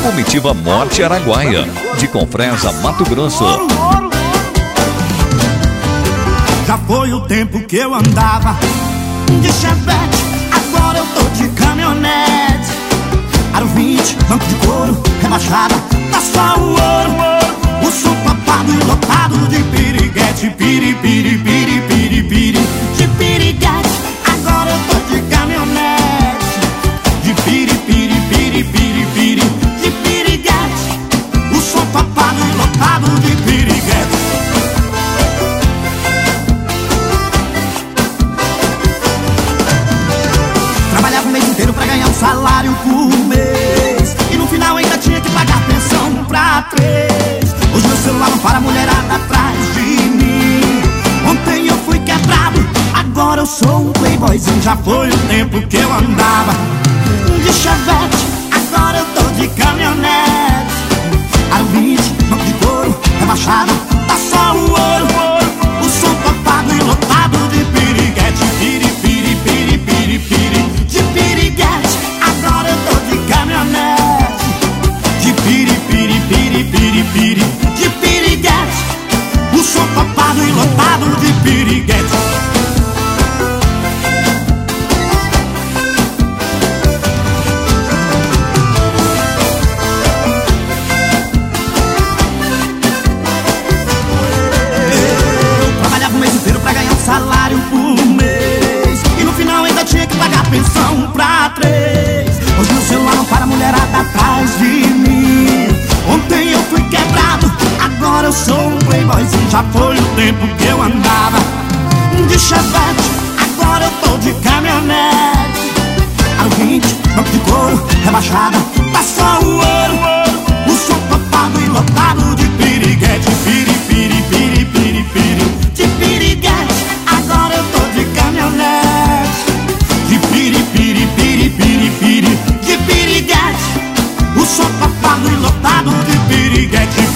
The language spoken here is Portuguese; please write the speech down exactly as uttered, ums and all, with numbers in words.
Comitiva Morte Araguaia, de Confresa, Mato Grosso. Já foi o tempo que eu andava de Chevette, agora eu tô de caminhonete. Aro vinte, banco de couro, rebaixada, tá só o ouro. O som papado e lotado de piriguete, piri, piri, piri, piri, piri, de piriguete. Agora eu tô de caminhonete, de piri, piri, piri, piri, piri, de piriguete. O som papado e lotado de piriguete. Trabalhava o mês inteiro pra ganhar um salário por mês, e no final ainda tinha que pagar pensão pra três. Hoje meu celular não para, a mulherada atrás de mim. Ontem eu fui quebrado, agora eu sou um playboyzinho. Já foi o tempo que eu andava de Chevette, agora eu tô de caminhonete. Aro vinte, banco de couro, rebaixada, tá só o ouro. O som topado e lotado de piriguete, piri, piri, piri, piri, piri, de piriguete. Agora eu tô de caminhonete, de piri, piri, piri, piri, piri, de piriguete. O som topado e lotado de piriguete. Salário por mês, e no final ainda tinha que pagar pensão pra três. Hoje meu celular não para, a mulherada atrás de mim. Ontem eu fui quebrado, agora eu sou um playboyzinho. Já foi o tempo que eu andava de Chevette, agora eu tô de caminhonete. Aro vinte, banco de couro, rebaixada, tá só o ouro. O som topado e lotado de piriguete, piri, piri, piri, piri, piri, de piriguete. Agora eu tô de caminhonete, de piri, piri, piri, piri, piri, de piriguete. O som topado e lotado de piriguete.